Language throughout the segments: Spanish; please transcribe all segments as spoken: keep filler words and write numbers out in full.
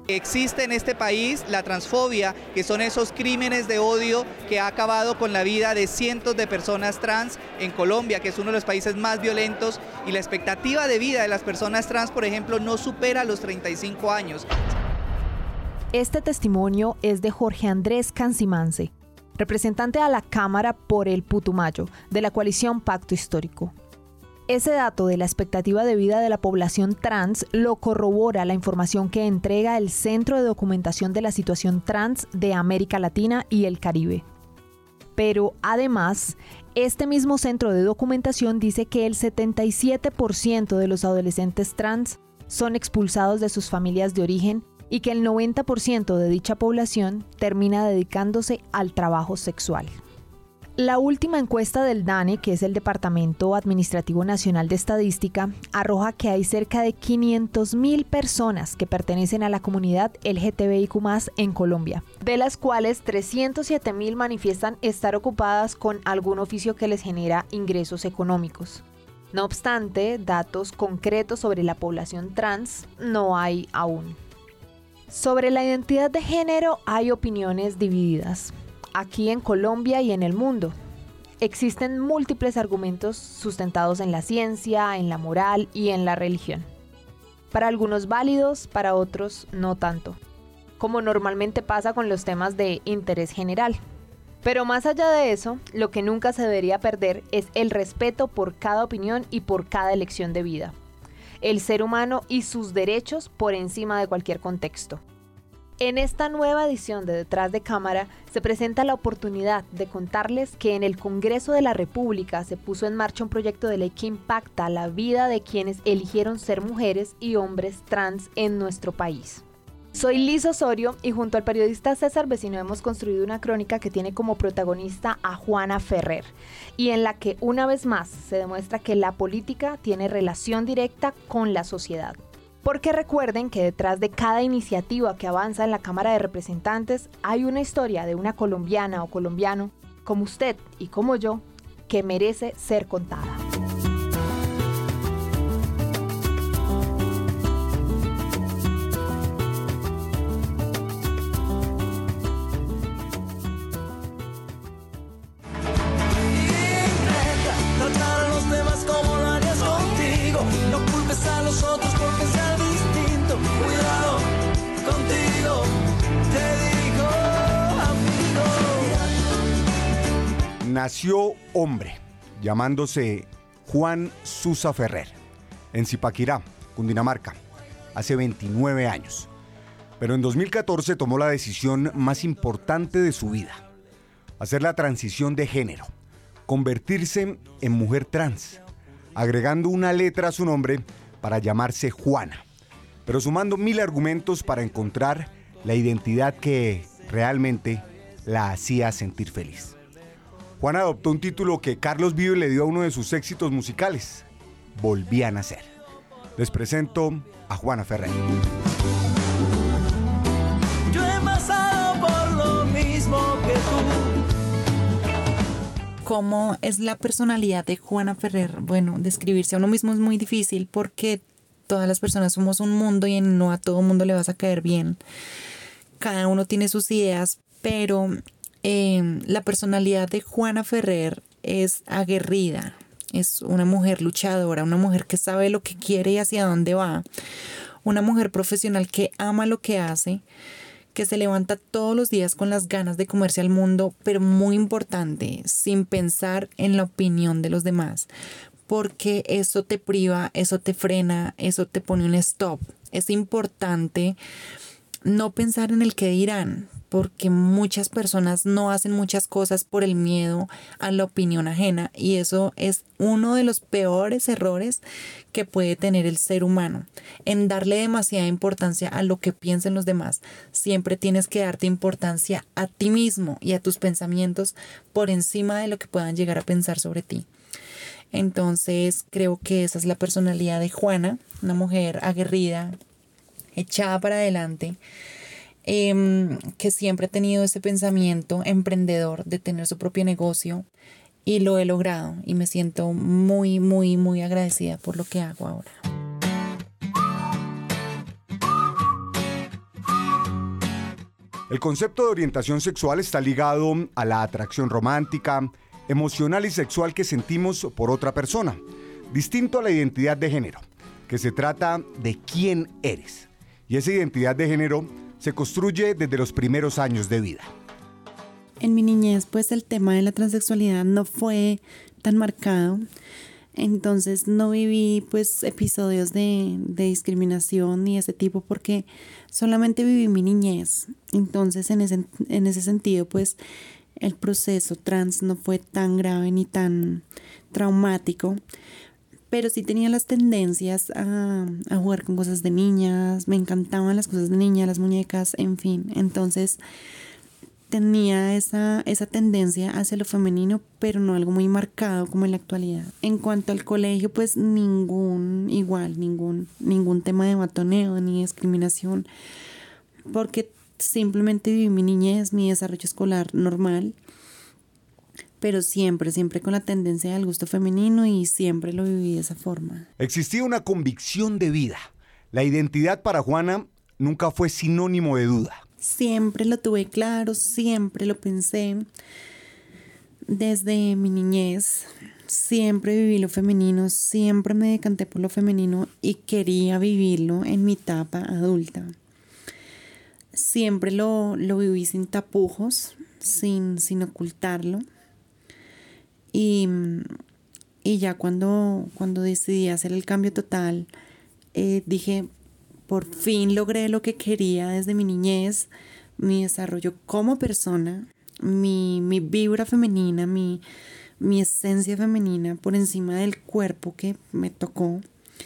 Existe en este país la transfobia, que son esos crímenes de odio que ha acabado con la vida de cientos de personas trans en Colombia, que es uno de los países más violentos, y la expectativa de vida de las personas trans, por ejemplo, no supera los treinta y cinco años. Este testimonio es de Jorge Andrés Cancimance, representante a la Cámara por el Putumayo, de la coalición Pacto Histórico. Ese dato de la expectativa de vida de la población trans lo corrobora la información que entrega el Centro de Documentación de la Situación Trans de América Latina y el Caribe. Pero además, este mismo centro de documentación dice que el setenta y siete por ciento de los adolescentes trans son expulsados de sus familias de origen y que el noventa por ciento de dicha población termina dedicándose al trabajo sexual. La última encuesta del DANE, que es el Departamento Administrativo Nacional de Estadística, arroja que hay cerca de quinientas mil personas que pertenecen a la comunidad L G T B I Q más, en Colombia, de las cuales trescientos siete mil manifiestan estar ocupadas con algún oficio que les genera ingresos económicos. No obstante, datos concretos sobre la población trans no hay aún. Sobre la identidad de género hay opiniones divididas. Aquí en Colombia y en el mundo. Existen múltiples argumentos sustentados en la ciencia, en la moral y en la religión. Para algunos válidos, para otros no tanto, como normalmente pasa con los temas de interés general. Pero más allá de eso, lo que nunca se debería perder es el respeto por cada opinión y por cada elección de vida. El ser humano y sus derechos por encima de cualquier contexto. En esta nueva edición de Detrás de Cámara se presenta la oportunidad de contarles que en el Congreso de la República se puso en marcha un proyecto de ley que impacta la vida de quienes eligieron ser mujeres y hombres trans en nuestro país. Soy Liz Osorio y junto al periodista César Vecino hemos construido una crónica que tiene como protagonista a Juana Ferrer y en la que una vez más se demuestra que la política tiene relación directa con la sociedad. Porque recuerden que detrás de cada iniciativa que avanza en la Cámara de Representantes hay una historia de una colombiana o colombiano, como usted y como yo, que merece ser contada. Tratar a los demás como lo harías contigo. No culpes a los otros porque sea distinto. Cuidado contigo, te digo, amigo. Nació hombre, llamándose Juan Susa Ferrer, en Zipaquirá, Cundinamarca, hace veintinueve años. Pero en dos mil catorce tomó la decisión más importante de su vida: hacer la transición de género, convertirse en mujer trans, agregando una letra a su nombre para llamarse Juana, pero sumando mil argumentos para encontrar la identidad que realmente la hacía sentir feliz. Juana adoptó un título que Carlos Vives le dio a uno de sus éxitos musicales: Volví a nacer. Les presento a Juana Ferrer. Yo he pasado por lo mismo que tú. ¿Cómo es la personalidad de Juana Ferrer? Bueno, describirse a uno mismo es muy difícil porque todas las personas somos un mundo y no a todo mundo le vas a caer bien. Cada uno tiene sus ideas, pero eh, la personalidad de Juana Ferrer es aguerrida. Es una mujer luchadora, una mujer que sabe lo que quiere y hacia dónde va. Una mujer profesional que ama lo que hace, que se levanta todos los días con las ganas de comerse al mundo, pero muy importante, sin pensar en la opinión de los demás, porque eso te priva, eso te frena, eso te pone un stop. Es importante no pensar en el qué dirán, porque muchas personas no hacen muchas cosas por el miedo a la opinión ajena, y eso es uno de los peores errores que puede tener el ser humano, en darle demasiada importancia a lo que piensen los demás. Siempre tienes que darte importancia a ti mismo y a tus pensamientos por encima de lo que puedan llegar a pensar sobre ti. Entonces creo que esa es la personalidad de Juana, una mujer aguerrida, echada para adelante, eh, que siempre ha tenido ese pensamiento emprendedor de tener su propio negocio, y lo he logrado y me siento muy, muy, muy agradecida por lo que hago ahora. El concepto de orientación sexual está ligado a la atracción romántica, emocional y sexual que sentimos por otra persona, distinto a la identidad de género, que se trata de quién eres. Y esa identidad de género se construye desde los primeros años de vida. En mi niñez, pues el tema de la transexualidad no fue tan marcado. Entonces no viví pues episodios de, de discriminación ni ese tipo porque solamente viví mi niñez. Entonces en ese, en ese sentido pues el proceso trans no fue tan grave ni tan traumático. Pero sí tenía las tendencias a, a jugar con cosas de niñas, me encantaban las cosas de niña, las muñecas, en fin. Entonces tenía esa, esa tendencia hacia lo femenino, pero no algo muy marcado como en la actualidad. En cuanto al colegio, pues ningún, igual, ningún, ningún tema de matoneo ni discriminación, porque simplemente viví mi niñez, mi desarrollo escolar normal, pero siempre, siempre con la tendencia al gusto femenino y siempre lo viví de esa forma. Existía una convicción de vida. La identidad para Juana nunca fue sinónimo de duda. Siempre lo tuve claro, siempre lo pensé. Desde mi niñez, siempre viví lo femenino, siempre me decanté por lo femenino y quería vivirlo en mi etapa adulta. Siempre lo, lo viví sin tapujos, sin, sin ocultarlo. Y, y ya cuando, cuando decidí hacer el cambio total, eh, dije, por fin logré lo que quería desde mi niñez, mi desarrollo como persona, mi, mi vibra femenina, mi, mi esencia femenina por encima del cuerpo que me tocó.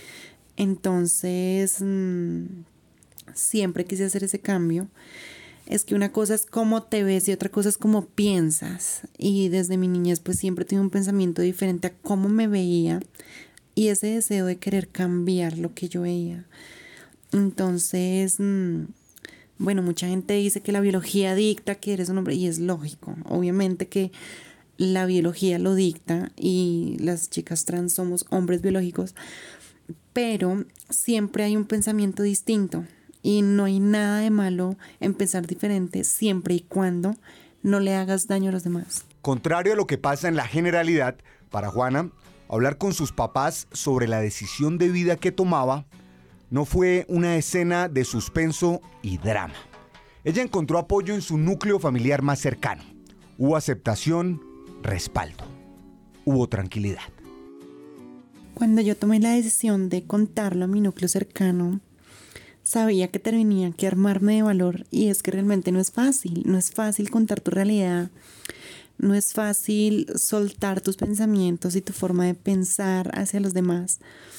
Entonces, mmm, siempre quise hacer ese cambio. Es que una cosa es cómo te ves y otra cosa es cómo piensas. Y desde mi niñez pues siempre tuve un pensamiento diferente a cómo me veía y ese deseo de querer cambiar lo que yo veía. Entonces, bueno, mucha gente dice que la biología dicta que eres un hombre y es lógico. Obviamente que la biología lo dicta y las chicas trans somos hombres biológicos, pero siempre hay un pensamiento distinto. Y no hay nada de malo en pensar diferente siempre y cuando no le hagas daño a los demás. Contrario a lo que pasa en la generalidad, para Juana, hablar con sus papás sobre la decisión de vida que tomaba no fue una escena de suspenso y drama. Ella encontró apoyo en su núcleo familiar más cercano. Hubo aceptación, respaldo. Hubo tranquilidad. Cuando yo tomé la decisión de contarlo a mi núcleo cercano, sabía que tenía que armarme de valor y es que realmente no es fácil, no es fácil contar tu realidad, no es fácil soltar tus pensamientos y tu forma de pensar hacia los demás.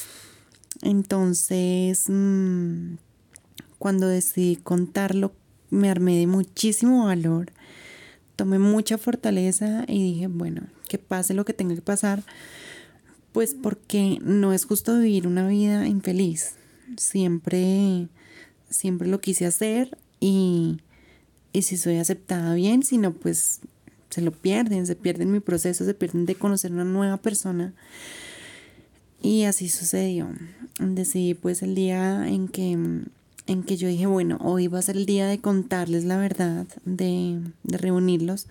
Entonces, mmm, cuando decidí contarlo, me armé de muchísimo valor, tomé mucha fortaleza y dije, bueno, que pase lo que tenga que pasar, pues porque no es justo vivir una vida infeliz. Siempre, siempre lo quise hacer y, y si soy aceptada bien, si no, pues se lo pierden, se pierden mi proceso, se pierden de conocer una nueva persona. Y así sucedió. Decidí pues el día en que, en que yo dije, bueno, hoy va a ser el día de contarles la verdad, de, de reunirlos.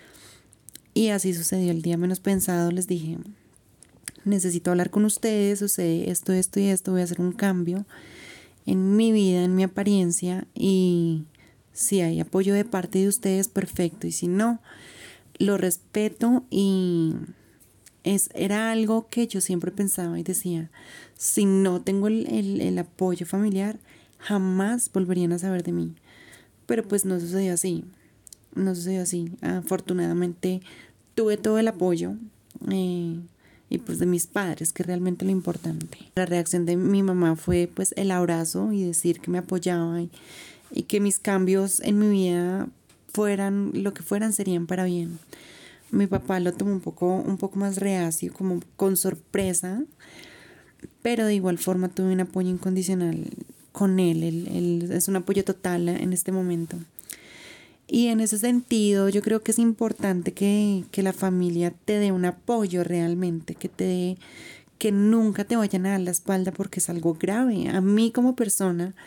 Y así sucedió. El día menos pensado les dije, necesito hablar con ustedes, sucede esto, esto y esto, voy a hacer un cambio en mi vida, en mi apariencia y si hay apoyo de parte de ustedes, perfecto, y si no, lo respeto y es, era algo que yo siempre pensaba y decía, si no tengo el, el, el apoyo familiar, jamás volverían a saber de mí, pero pues no sucedió así, no sucedió así, afortunadamente tuve todo el apoyo, eh, y pues de mis padres, que es realmente lo importante. La reacción de mi mamá fue pues el abrazo y decir que me apoyaba y, y que mis cambios en mi vida fueran lo que fueran serían para bien. Mi papá lo tomó un poco, un poco más reacio, como con sorpresa, pero de igual forma tuve un apoyo incondicional con él. Él, él es un apoyo total en este momento. Y en ese sentido yo creo que es importante que, que la familia te dé un apoyo realmente, que te dé, que nunca te vayan a dar la espalda porque es algo grave. A mí como persona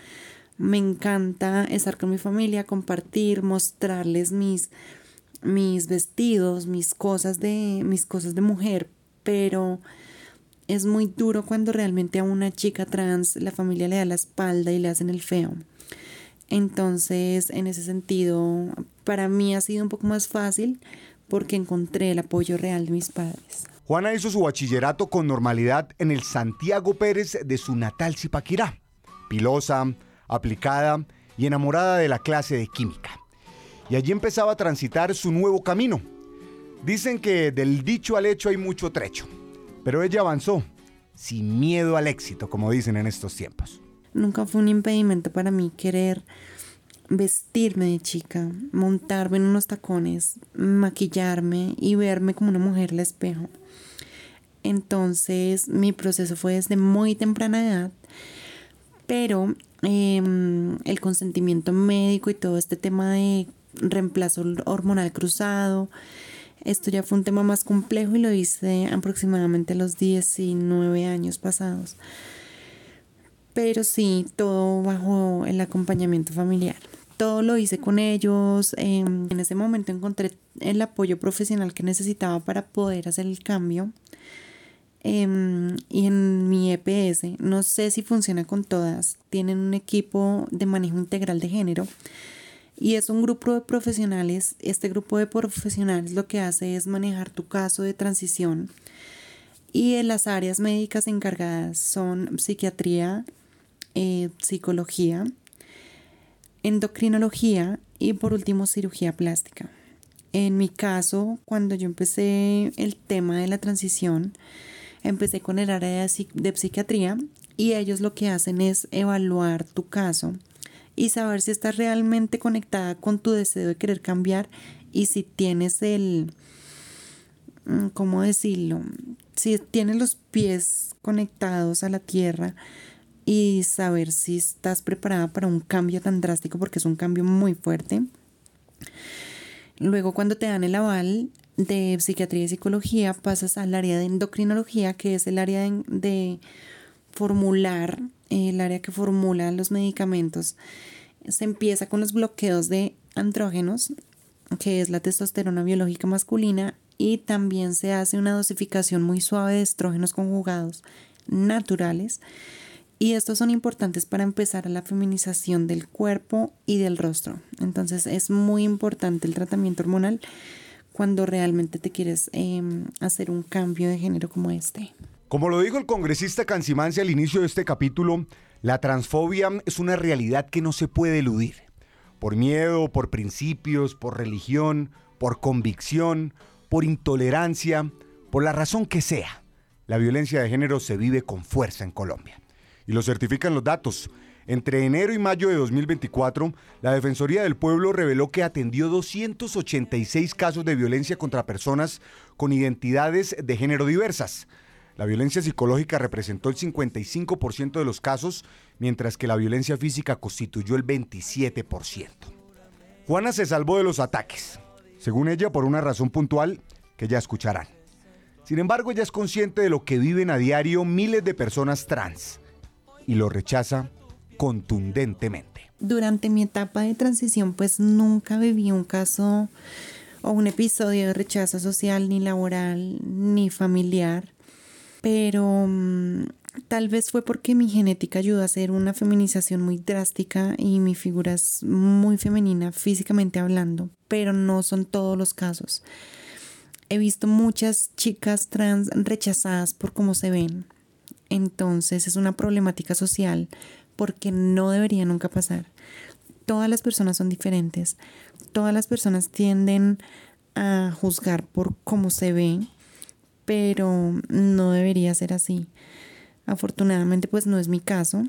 Me encanta estar con mi familia, compartir, mostrarles mis, mis vestidos, mis cosas de, mis cosas de mujer, pero es muy duro cuando realmente a una chica trans la familia le da la espalda y le hacen el feo. Entonces, en ese sentido, para mí ha sido un poco más fácil porque encontré el apoyo real de mis padres. Juana hizo su bachillerato con normalidad en el Santiago Pérez de su natal Zipaquirá. Pilosa, aplicada y enamorada de la clase de química. Y allí empezaba a transitar su nuevo camino. Dicen que del dicho al hecho hay mucho trecho, pero ella avanzó sin miedo al éxito, como dicen en estos tiempos. Nunca fue un impedimento para mí querer vestirme de chica, montarme en unos tacones, maquillarme y verme como una mujer al espejo. Entonces mi proceso fue desde muy temprana edad, pero eh, el consentimiento médico y todo este tema de reemplazo hormonal cruzado, esto ya fue un tema más complejo y lo hice aproximadamente a los diecinueve años pasados. Pero sí, todo bajo el acompañamiento familiar. Todo lo hice con ellos. Eh, en ese momento encontré el apoyo profesional que necesitaba para poder hacer el cambio. Eh, y en mi E P S, no sé si funciona con todas, tienen un equipo de manejo integral de género. Y es un grupo de profesionales. Este grupo de profesionales lo que hace es manejar tu caso de transición. Y en las áreas médicas encargadas son psiquiatría, eh, psicología, endocrinología y por último cirugía plástica. En mi caso, cuando yo empecé el tema de la transición, empecé con el área de, de psiquiatría y ellos lo que hacen es evaluar tu caso y saber si estás realmente conectada con tu deseo de querer cambiar y si tienes el, ¿cómo decirlo? Si tienes los pies conectados a la tierra y saber si estás preparada para un cambio tan drástico, porque es un cambio muy fuerte. Luego, cuando te dan el aval de psiquiatría y psicología, pasas al área de endocrinología, que es el área de, de formular, el área que formula los medicamentos. Se empieza con los bloqueos de andrógenos, que es la testosterona biológica masculina, y también se hace una dosificación muy suave de estrógenos conjugados naturales. Y estos son importantes para empezar a la feminización del cuerpo y del rostro. Entonces es muy importante el tratamiento hormonal cuando realmente te quieres eh, hacer un cambio de género como este. Como lo dijo el congresista Cancimance al inicio de este capítulo, la transfobia es una realidad que no se puede eludir. Por miedo, por principios, por religión, por convicción, por intolerancia, por la razón que sea, la violencia de género se vive con fuerza en Colombia. Y lo certifican los datos. Entre enero y mayo de dos mil veinticuatro, la Defensoría del Pueblo reveló que atendió doscientos ochenta y seis casos de violencia contra personas con identidades de género diversas. La violencia psicológica representó el cincuenta y cinco por ciento de los casos, mientras que la violencia física constituyó el veintisiete por ciento. Juana se salvó de los ataques, según ella por una razón puntual que ya escucharán. Sin embargo, ella es consciente de lo que viven a diario miles de personas trans y lo rechaza contundentemente. Durante mi etapa de transición, pues nunca viví un caso o un episodio de rechazo social, ni laboral, ni familiar, pero um, tal vez fue porque mi genética ayudó a hacer una feminización muy drástica y mi figura es muy femenina físicamente hablando, pero no son todos los casos. He visto muchas chicas trans rechazadas por cómo se ven. Entonces es una problemática social porque no debería nunca pasar. Todas las personas son diferentes. Todas las personas tienden a juzgar por cómo se ve, pero no debería ser así. Afortunadamente pues no es mi caso,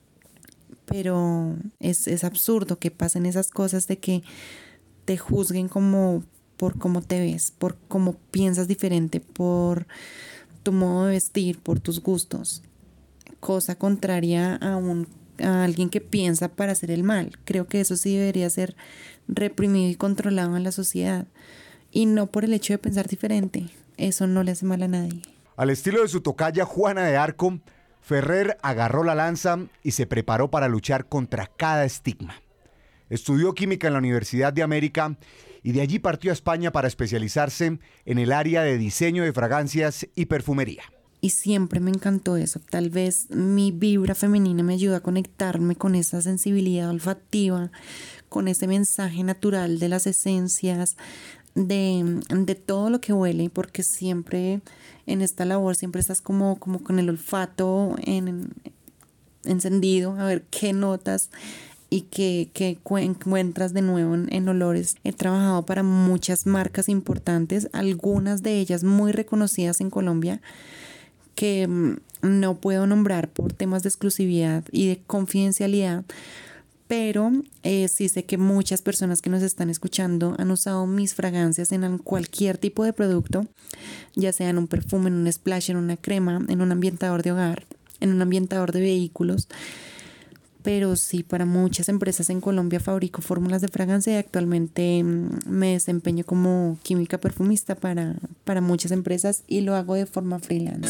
pero es, es absurdo que pasen esas cosas de que te juzguen como por cómo te ves, por cómo piensas diferente, por tu modo de vestir, por tus gustos, cosa contraria a, un, a alguien que piensa para hacer el mal. Creo que eso sí debería ser reprimido y controlado en la sociedad, y no por el hecho de pensar diferente. Eso no le hace mal a nadie. Al estilo de su tocaya Juana de Arco, Ferrer agarró la lanza y se preparó para luchar contra cada estigma. Estudió química en la Universidad de América y de allí partió a España para especializarse en el área de diseño de fragancias y perfumería. Y siempre me encantó eso. Tal vez mi vibra femenina me ayuda a conectarme con esa sensibilidad olfativa, con ese mensaje natural de las esencias, de, de todo lo que huele, porque siempre en esta labor siempre estás como, como con el olfato en, encendido, a ver qué notas y qué, qué encuentras de nuevo en, en olores. He trabajado para muchas marcas importantes, algunas de ellas muy reconocidas en Colombia, que no puedo nombrar por temas de exclusividad y de confidencialidad, pero eh, sí sé que muchas personas que nos están escuchando han usado mis fragancias en cualquier tipo de producto, ya sea en un perfume, en un splash, en una crema, en un ambientador de hogar, en un ambientador de vehículos. Pero sí, para muchas empresas en Colombia fabrico fórmulas de fragancia y actualmente me desempeño como química perfumista para, para muchas empresas y lo hago de forma freelance.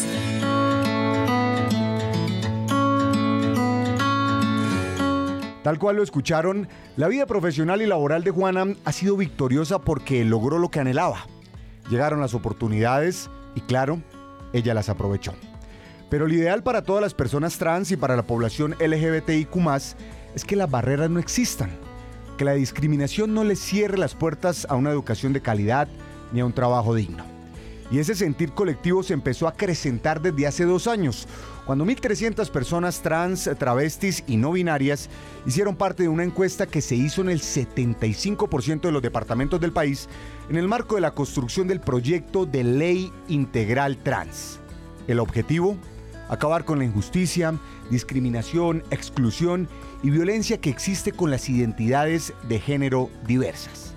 Tal cual lo escucharon, la vida profesional y laboral de Juana ha sido victoriosa porque logró lo que anhelaba. Llegaron las oportunidades y, claro, ella las aprovechó. Pero lo ideal para todas las personas trans y para la población L G B T I Q más, es que las barreras no existan, que la discriminación no les cierre las puertas a una educación de calidad ni a un trabajo digno. Y ese sentir colectivo se empezó a acrecentar desde hace dos años, cuando mil trescientas personas trans, travestis y no binarias hicieron parte de una encuesta que se hizo en el setenta y cinco por ciento de los departamentos del país en el marco de la construcción del proyecto de ley integral trans. El objetivo: acabar con la injusticia, discriminación, exclusión y violencia que existe con las identidades de género diversas.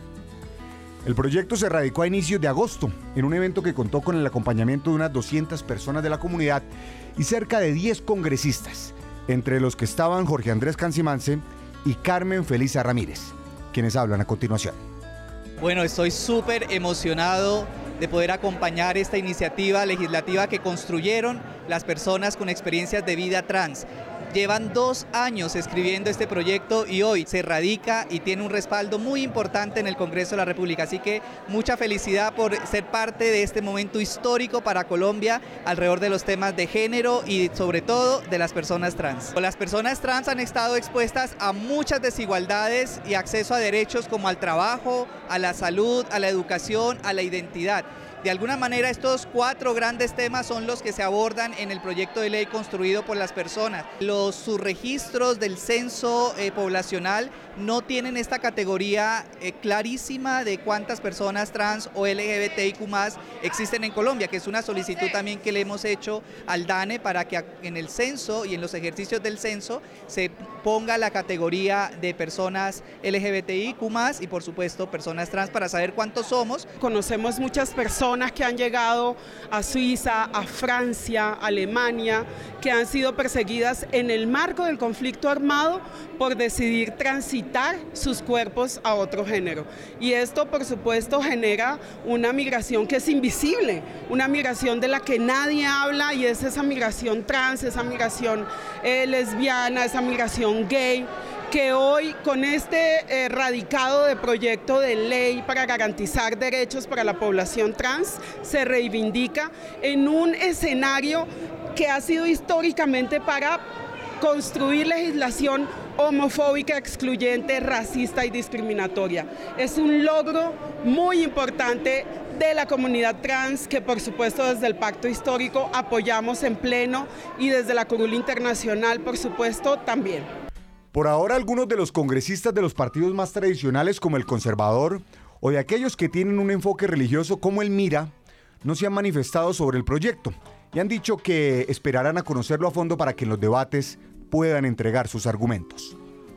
El proyecto se radicó a inicios de agosto en un evento que contó con el acompañamiento de unas doscientas personas de la comunidad y cerca de diez congresistas, entre los que estaban Jorge Andrés Cancimance y Carmen Felisa Ramírez, quienes hablan a continuación. Bueno, estoy súper emocionado de poder acompañar esta iniciativa legislativa que construyeron las personas con experiencias de vida trans. Llevan dos años escribiendo este proyecto y hoy se radica y tiene un respaldo muy importante en el Congreso de la República. Así que mucha felicidad por ser parte de este momento histórico para Colombia alrededor de los temas de género y sobre todo de las personas trans. Las personas trans han estado expuestas a muchas desigualdades y acceso a derechos como al trabajo, a la salud, a la educación, a la identidad. De alguna manera estos cuatro grandes temas son los que se abordan en el proyecto de ley construido por las personas. Los subregistros del censo eh, poblacional no tienen esta categoría eh, clarísima de cuántas personas trans o L G B T I Q más existen en Colombia, que es una solicitud también que le hemos hecho al DANE para que en el censo y en los ejercicios del censo se ponga la categoría de personas L G B T I Q más y por supuesto personas trans para saber cuántos somos. Conocemos muchas personas que han llegado a Suiza, a Francia, a Alemania, que han sido perseguidas en el marco del conflicto armado por decidir transitar sus cuerpos a otro género. Y esto, por supuesto, genera una migración que es invisible, una migración de la que nadie habla, y es esa migración trans, esa migración eh, lesbiana, esa migración gay, que hoy con este eh, radicado de proyecto de ley para garantizar derechos para la población trans se reivindica en un escenario que ha sido históricamente para construir legislación homofóbica, excluyente, racista y discriminatoria. Es un logro muy importante de la comunidad trans que por supuesto desde el Pacto Histórico apoyamos en pleno y desde la Curul Internacional por supuesto también. Por ahora, algunos de los congresistas de los partidos más tradicionales como el Conservador o de aquellos que tienen un enfoque religioso como el MIRA no se han manifestado sobre el proyecto y han dicho que esperarán a conocerlo a fondo para que en los debates puedan entregar sus argumentos.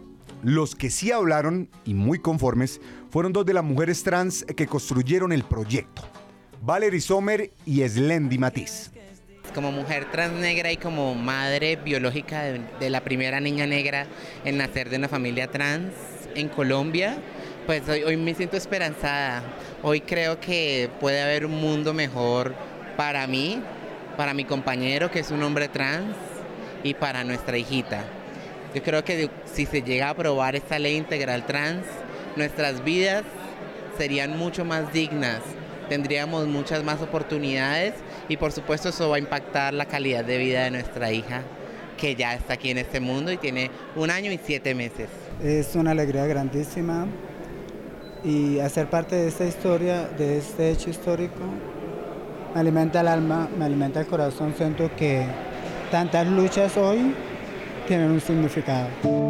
Los que sí hablaron, y muy conformes, fueron dos de las mujeres trans que construyeron el proyecto, Valerie Sommer y Eslendi Matiz. Como mujer trans negra y como madre biológica de, de la primera niña negra en nacer de una familia trans en Colombia, pues hoy, hoy me siento esperanzada. Hoy creo que puede haber un mundo mejor para mí, para mi compañero que es un hombre trans, y para nuestra hijita. Yo creo que si se llega a aprobar esta ley integral trans, nuestras vidas serían mucho más dignas, tendríamos muchas más oportunidades y por supuesto eso va a impactar la calidad de vida de nuestra hija, que ya está aquí en este mundo y tiene un año y siete meses. Es una alegría grandísima y hacer parte de esta historia, de este hecho histórico, me alimenta el alma, me alimenta el corazón. Siento que tantas luchas hoy tienen un significado.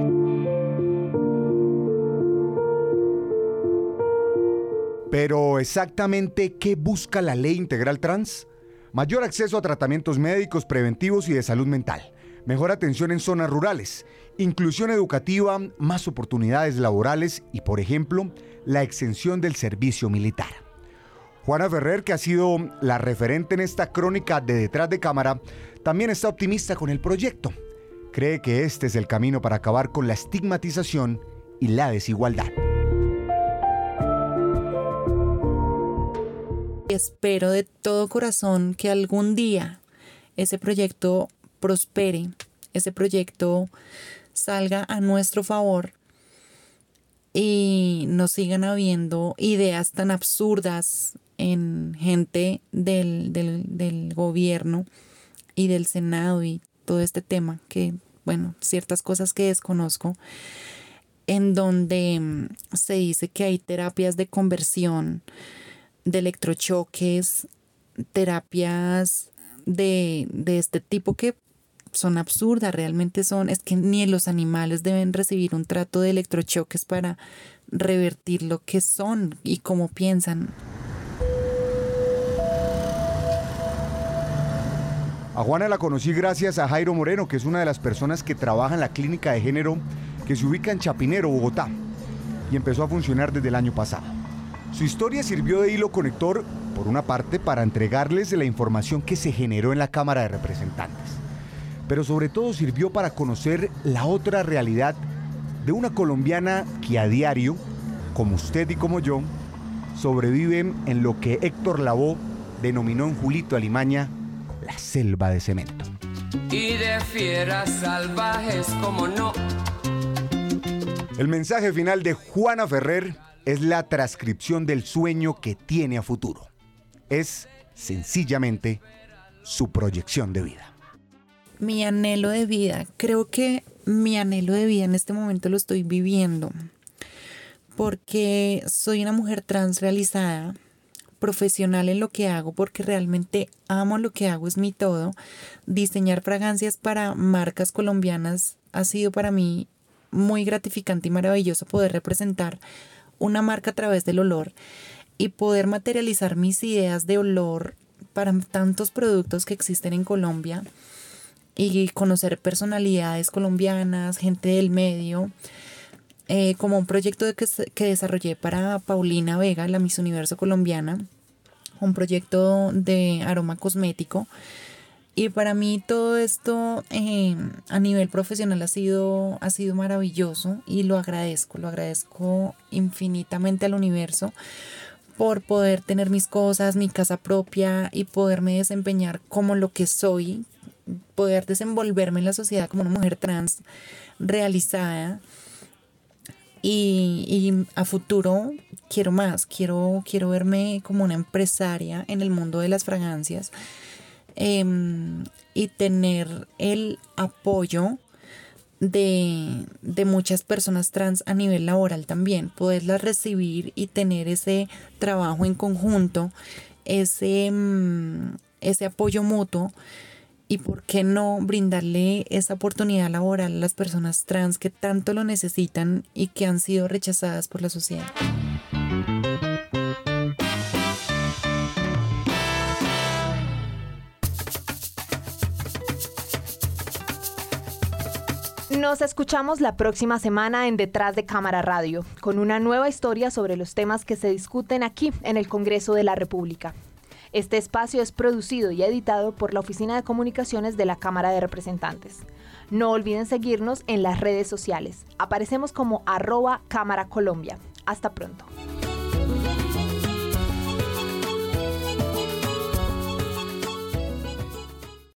Pero exactamente, ¿qué busca la ley integral trans? Mayor acceso a tratamientos médicos, preventivos y de salud mental. Mejor atención en zonas rurales. Inclusión educativa, más oportunidades laborales y, por ejemplo, la exención del servicio militar. Juana Ferrer, que ha sido la referente en esta crónica de Detrás de Cámara, también está optimista con el proyecto. Cree que este es el camino para acabar con la estigmatización y la desigualdad. Espero de todo corazón que algún día ese proyecto prospere, ese proyecto salga a nuestro favor y no sigan habiendo ideas tan absurdas en gente del, del, del gobierno y del Senado y todo este tema que, bueno, ciertas cosas que desconozco, en donde se dice que hay terapias de conversión, de electrochoques, terapias de, de este tipo que son absurdas, realmente son, es que ni los animales deben recibir un trato de electrochoques para revertir lo que son y cómo piensan. A Juana la conocí gracias a Jairo Moreno, que es una de las personas que trabaja en la clínica de género que se ubica en Chapinero, Bogotá, y empezó a funcionar desde el año pasado. Su historia sirvió de hilo conector, por una parte, para entregarles la información que se generó en la Cámara de Representantes, pero sobre todo sirvió para conocer la otra realidad de una colombiana que a diario, como usted y como yo, sobreviven en lo que Héctor Lavoe denominó en Julito Alimaña la selva de cemento. Y de fieras salvajes como no. El mensaje final de Juana Ferrer es la transcripción del sueño que tiene a futuro. Es sencillamente su proyección de vida. Mi anhelo de vida, creo que mi anhelo de vida en este momento lo estoy viviendo porque soy una mujer trans realizada, profesional en lo que hago porque realmente amo lo que hago, es mi todo. Diseñar fragancias para marcas colombianas ha sido para mí muy gratificante y maravilloso poder representar una marca a través del olor y poder materializar mis ideas de olor para tantos productos que existen en Colombia y conocer personalidades colombianas, gente del medio, eh, como un proyecto de que, que desarrollé para Paulina Vega, la Miss Universo colombiana, un proyecto de aroma cosmético. Y para mí todo esto eh, a nivel profesional ha sido, ha sido maravilloso y lo agradezco, lo agradezco infinitamente al universo por poder tener mis cosas, mi casa propia y poderme desempeñar como lo que soy, poder desenvolverme en la sociedad como una mujer trans realizada. Y, y a futuro quiero más, quiero, quiero verme como una empresaria en el mundo de las fragancias. Eh, y tener el apoyo de, de muchas personas trans a nivel laboral también, poderlas recibir y tener ese trabajo en conjunto, ese, ese apoyo mutuo y por qué no brindarle esa oportunidad laboral a las personas trans que tanto lo necesitan y que han sido rechazadas por la sociedad. Nos escuchamos la próxima semana en Detrás de Cámara Radio, con una nueva historia sobre los temas que se discuten aquí en el Congreso de la República. Este espacio es producido y editado por la Oficina de Comunicaciones de la Cámara de Representantes. No olviden seguirnos en las redes sociales. Aparecemos como arroba Cámara Colombia. Hasta pronto.